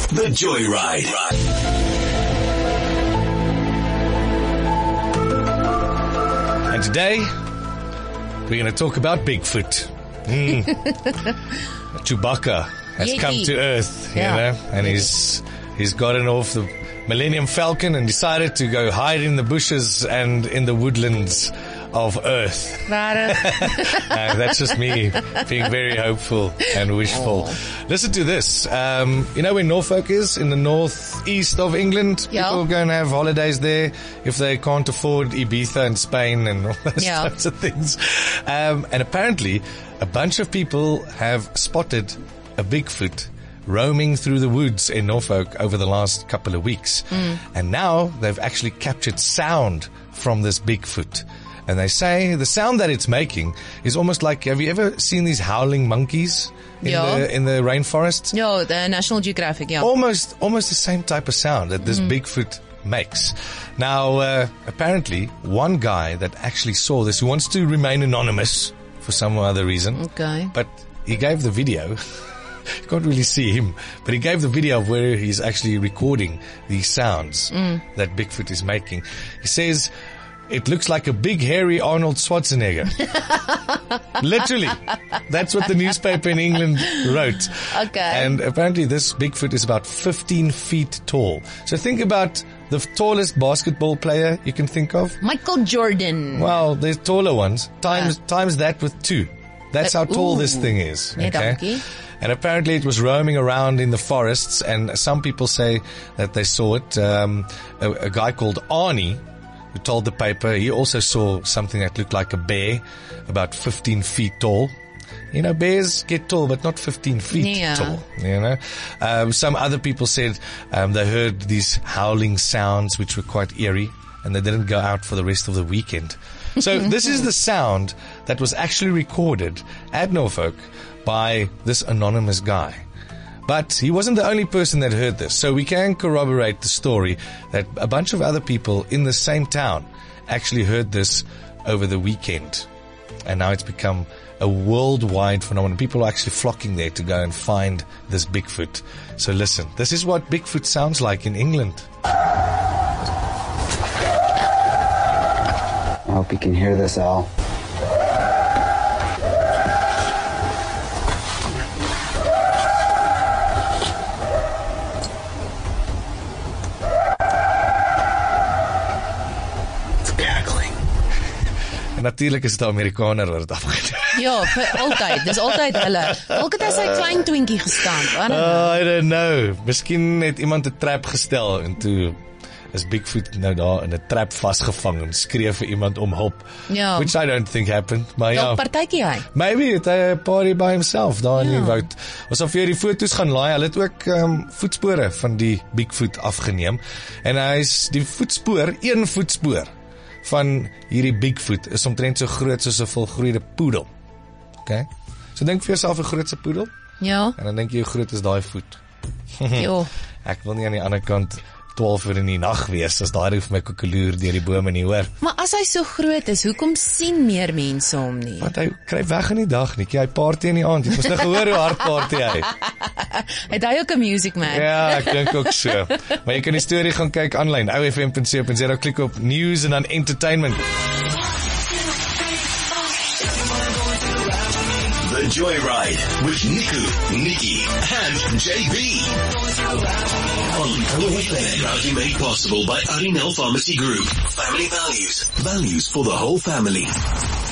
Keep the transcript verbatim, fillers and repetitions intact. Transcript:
The Joyride. And today, we're going to talk about Bigfoot. Mm. Chewbacca has Yeti. come to Earth, Yeah. you know, and he's he's gotten off the Millennium Falcon and decided to go hide in the bushes and in the woodlands of Earth. Rare. Uh, that's just me being very hopeful and wishful. Oh. Listen to this. Um, you know where Norfolk is? In the northeast of England? Yeah. People go and have holidays there if they can't afford Ibiza and Spain and all those Yeah. types of things. Um, and apparently a bunch of people have spotted a Bigfoot roaming through the woods in Norfolk over the last couple of weeks. Mm. And now they've actually captured sound from this Bigfoot. And they say the sound that it's making is almost like, have you ever seen these howling monkeys in Yeah. the in the rainforests? Ja, the National Geographic, ja. Almost, almost the same type of sound that this Bigfoot makes. Now, uh, apparently, one guy that actually saw this, who wants to remain anonymous for some other reason, Okay. but he gave the video. You can't really see him, but he gave the video of where he's actually recording these sounds that Bigfoot is making. He says, it looks like a big, hairy Arnold Schwarzenegger. Literally. That's what the newspaper in England wrote. Okay. And apparently this Bigfoot is about fifteen feet tall. So think about the tallest basketball player you can think of. Michael Jordan. Well, there's taller ones. Times, times that with two. That's how tall this Ooh. thing is. Nee, Okay. dankie. And apparently it was roaming around in the forests, and some people say that they saw it. Um, a, a guy called Arnie, who told the paper, he also saw something that looked like a bear, about fifteen feet tall. You know, bears get tall, but not fifteen feet Yeah. tall, you know. Um, some other people said um, they heard these howling sounds, which were quite eerie, and they didn't go out for the rest of the weekend. So this is the sound that was actually recorded at Norfolk by this anonymous guy. But he wasn't the only person that heard this. So we can corroborate the story that a bunch of other people in the same town actually heard this over the weekend. And now it's become a worldwide phenomenon. People are actually flocking there to go and find this Bigfoot. So listen, this is what Bigfoot sounds like in England. I hope you can hear this, Al. It's cackling. En natuurlijk is het 'n Amerikaner wat dit afgedoen. Ja, vir altyd. Dis altyd hulle. Dalk het hy sy klein twinkie gestaan. I don't know. Uh, I don't know. Miskien het iemand 'n trap gestel en toe is Bigfoot nou daar in 'n trap vasgevang en skree vir iemand om hulp. Ja. Which I don't think happened. Maar ja, Dalk partytjie hy. maybe het hy 'n party by himself daar in Ja. die woud. Ons sal vir jou die foto's gaan laai. Hulle het ook um, voetspore van die Bigfoot afgeneem. En hy's die voetspoor, een voetspoor van hierdie Bigfoot is omtrent so groot soos 'n volgroeide poedel. Okay? So dink vir jouself 'n grootse poedel Ja. en dan dink jy hoe groot is daai voet? Jo. Ek wil nie aan die ander kant twaalf uur in die nag wees as daai hoef my koekeloer deur die bome nie, hoor. Maar as hy so groot is, hoekom sien meer mense hom nie? Want hy kruip weg in die dag, nie. Hy party in die aand. Jy moes nou gehoor hoe hard party hy. Het hy ook 'n music man? Ja, ek dink ook so. Maar jy kan die storie gaan kyk aanlyn, o f m punt co punt za, klik op news en dan entertainment. The Joyride with Niku, Nikki, and J B. On O F M. Proudly made possible by Arinel Pharmacy Group. Family values. Values for the whole family.